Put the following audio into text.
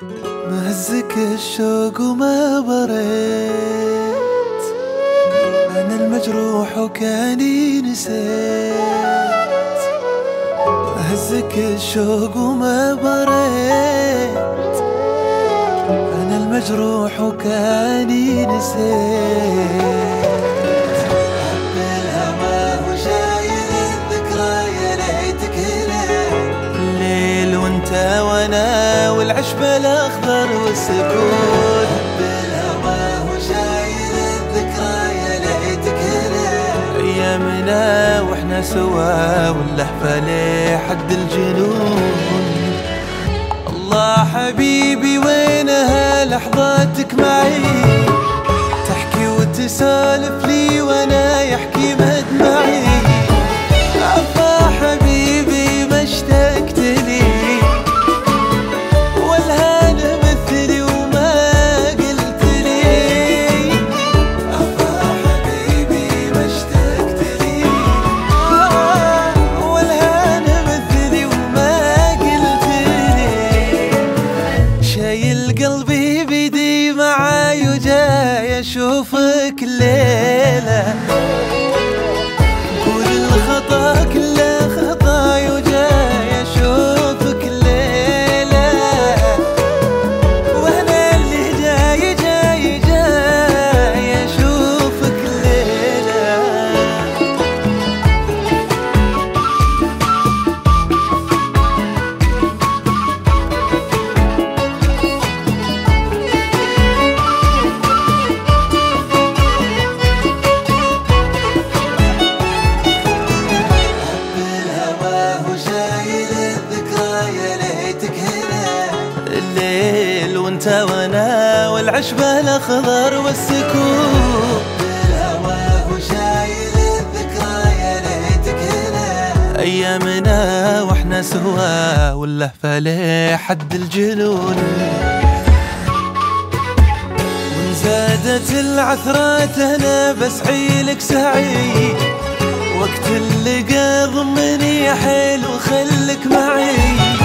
مهزك الشوق وما بريت، أنا المجروح وكاني نسيت. مهزك الشوق وما بريت، أنا المجروح وكاني نسيت. حب الهوى وشايل الذكرى يا ليتك هنا الليل وانت وانا والعشب الاخضر والسكون. حب الهوى وشايل الذكرى يا ليتك هنا ايامنا واحنا سوا واللهفه لحد الجنون. الله حبيبي وينها لحظاتك معي، تحكي وتسالف لي وانا يحكي مدمعي. عفا حبيبي ما اشتقت لي والهان مثلي وما قلت لي. عفا حبيبي ما اشتقت لي والهان مثلي وما قلت لي. شايل قلبي بيدي معاي وجاي اشوفك الليله، قول الخطا كله خطاي وجاي اشوفك الليله. وانا اللي جاي اشوفك الليله. الليل وانت وانا والعشب الاخضر والسكون. بالهوى وشايل الذكرى يا ليتك هنا ايامنا واحنا سوا واللهفه لحد الجنون. وان زادت العثرات انا بسعيلك سعي، وقت اللقا ضمني حيل وخلك معي.